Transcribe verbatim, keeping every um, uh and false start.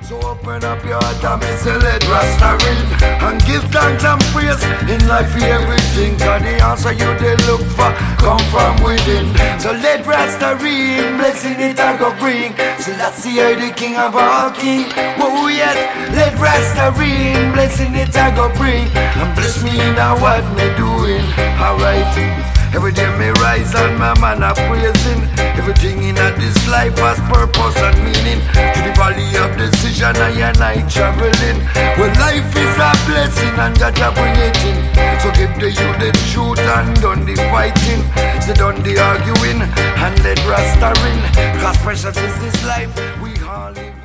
So open up your heart and me say let Rasta ring, and give thanks and praise in life for everything, cause the answer you they look for come from within. So let Rasta ring, blessing it I go bring. So let's see how the king of all king. Oh yes, let Rasta ring, blessing it I go bring, and bless me now what me doing. Alright, every day me rise and my man are praising. Everything in this life has purpose and meaning. To the valley of decision I and I traveling. Well, life is a blessing and God a bring it in. So give the youth the truth and done the fighting. So done the arguing and let Rasta ring, cause precious is this life we all live.